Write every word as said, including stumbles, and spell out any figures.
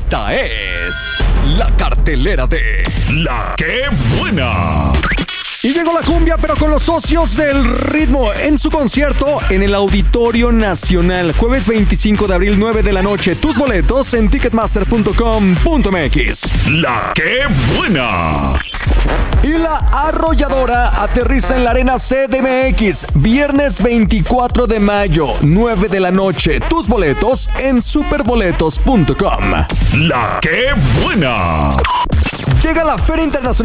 Esta es la cartelera de La Qué Buena. Y llegó la cumbia, pero con los socios del ritmo en su concierto en el Auditorio Nacional. Jueves veinticinco de abril, nueve de la noche. Tus boletos en ticketmaster punto com punto m x. La Qué Buena. Y la arrolladora aterriza en la Arena C D M X. Viernes veinticuatro de mayo, nueve de la noche. Tus boletos en superboletos punto com. La Qué Buena. Llega la Feria Internacional